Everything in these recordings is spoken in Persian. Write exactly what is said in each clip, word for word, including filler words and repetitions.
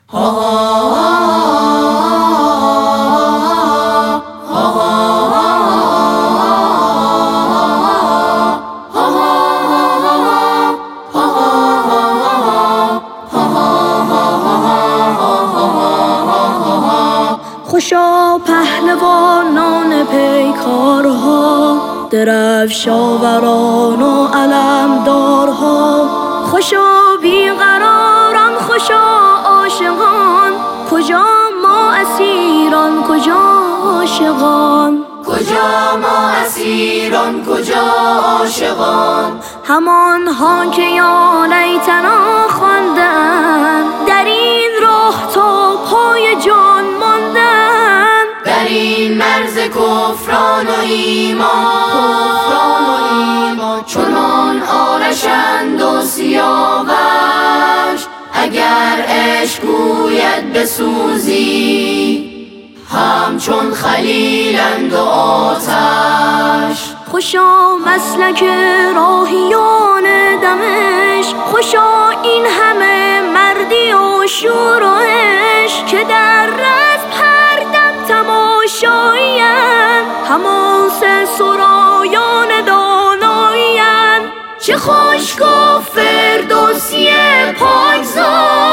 خوشا پهلوانان پیکارها، درفشاوران و علمدارها، خوشا بیقراران، خوشا عاشقان، کجا ما اسیران، کجا عاشقان، کجا ما اسیران، کجا عاشقان، همان ها که یا لیتنا خواندند، در این راه تا پای جان ماندند، در این مرز کفران و ایمان، کفران و ایمان، چنان آرشند و سیاوش، اگر عشق گوید بسوزی، همچون خلیلند و آتش. خوشا مسلک راهیان دمشق، خوشا این همه مردی و شور و عشق، که در رزم هر دم تماشایی‌اند، همان سه سرایان دانایی‌اند. چه خوش گفت فردوسی پاکزاد،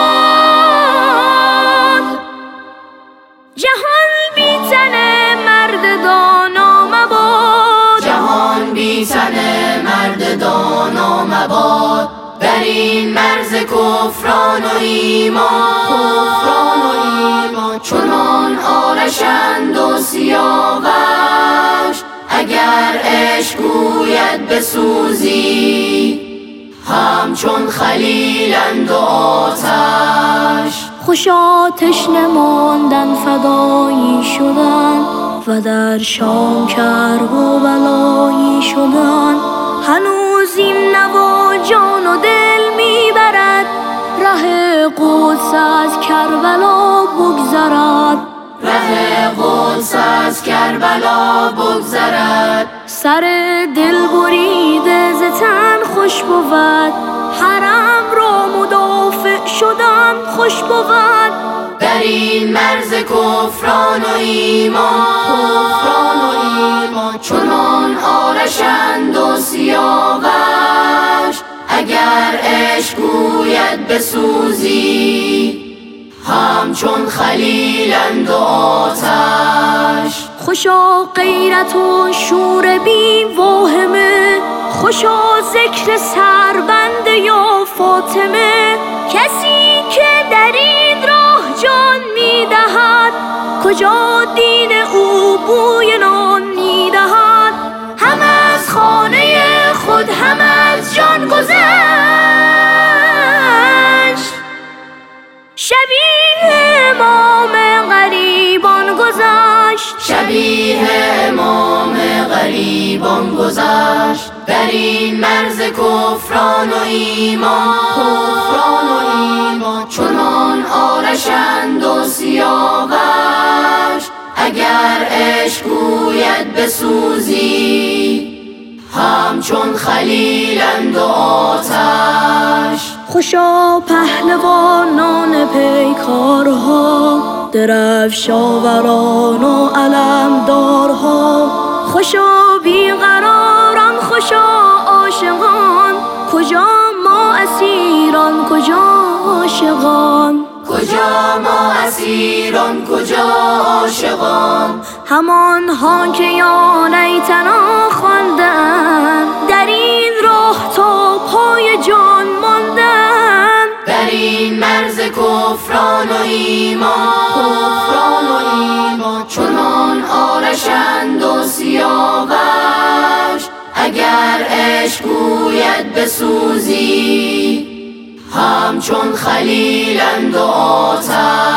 جهان بی تن مرد دانا مباد، جهان بی تن مرد دانا مباد، در این مرز کفران و ایمان، کفران و ایمان، چنان آرشند و سیاوش، اگر عشق گوید بسوزی، همچون خلیلند و آتش. خوشا تشنه ماندن، فدایی شدن، و در شام کرب و بلایی شدن، هنوز این نوا جان و دل میبرد، ره قدس از کربلا بگذرد، ره قدس از کربلا بگذرد. سر دل بریده ز تن خوش بود، حرم را مدافع شدن خوش بود، در این مرز کفران و ایمان، کفران و ایمان، چنان آرشند و سیاوش، اگر عشق گوید بسوزی، همچون خلیلند و آتش. خوشا غیرت و شور بی واهمه، خوشا ذکر سربند یا فاطمه، کسی که در این راه جان میدهد، کجا دین او بوی نان میدهد، هم از خانه خود هم از جان گذشت، شبیه امام غریبان گذشت، شبیه امام غریبان گذشت، در این مرز کفران و ایمان، کفران و ایمان، چنان آرشند و سیاوش، اگر عشق گوید بسوزی، همچون خلیلند و آتش. خوشا پهلوانان پیکارها، درفشاوران و علمدارها، خوشا بیقراران، خوشا عاشقان، کجا ما اسیران، کجا عاشقان، کجا ما اسیران، کجا عاشقان، همان ها که یا لیتنا خواندند، در این راه تا پای جان ماندند، در این مرز کفران و ایمان، کفران و ایمان، چنان آرشند و سیاوش، اگر عشق گوید بسوزی، همچون خلیلند و آتش.